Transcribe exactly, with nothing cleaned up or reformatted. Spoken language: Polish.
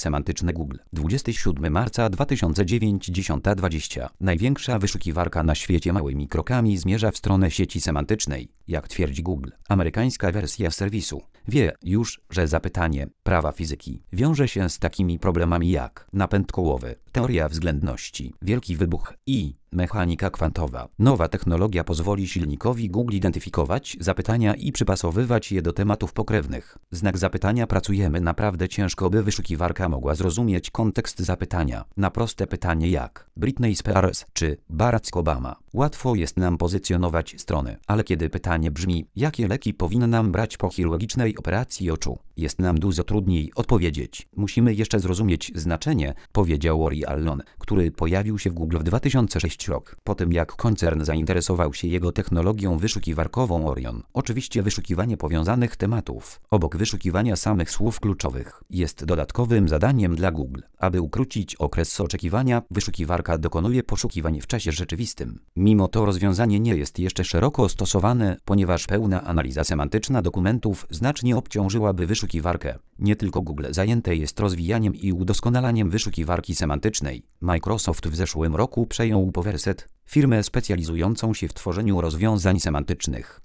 semantyczne Google. dwudziestego siódmego marca dwa tysiące dziewiątego, dziesiąta dwadzieścia. Największa wyszukiwarka na świecie małymi krokami zmierza w stronę sieci semantycznej, jak twierdzi Google. Amerykańska wersja serwisu wie już, że zapytanie prawa fizyki wiąże się z takimi problemami jak napęd kołowy, teoria względności, wielki wybuch i mechanika kwantowa. Nowa technologia pozwoli silnikowi Google identyfikować zapytania i przypasowywać je do tematów pokrewnych. Znak zapytania: pracujemy naprawdę ciężko, by wyszukiwarka mogła zrozumieć kontekst zapytania. Na proste pytanie jak Britney Spears czy Barack Obama łatwo jest nam pozycjonować strony, ale kiedy pytanie brzmi, jakie leki powinnam brać po chirurgicznej operacji oczu, jest nam dużo trudniej odpowiedzieć. Musimy jeszcze zrozumieć znaczenie, powiedział Ori Allon, który pojawił się w Google w dwa tysiące szóstym roku. Po tym jak koncern zainteresował się jego technologią wyszukiwarkową Orion. Oczywiście wyszukiwanie powiązanych tematów, obok wyszukiwania samych słów kluczowych, jest dodatkowym zadaniem dla Google. Aby ukrócić okres oczekiwania, wyszukiwarka dokonuje poszukiwań w czasie rzeczywistym. Mimo to rozwiązanie nie jest jeszcze szeroko stosowane, ponieważ pełna analiza semantyczna dokumentów znacznie obciążyłaby wyszukiwarkę. Nie tylko Google zajęte jest rozwijaniem i udoskonalaniem wyszukiwarki semantycznej. Microsoft w zeszłym roku przejął Powerset, firmę specjalizującą się w tworzeniu rozwiązań semantycznych.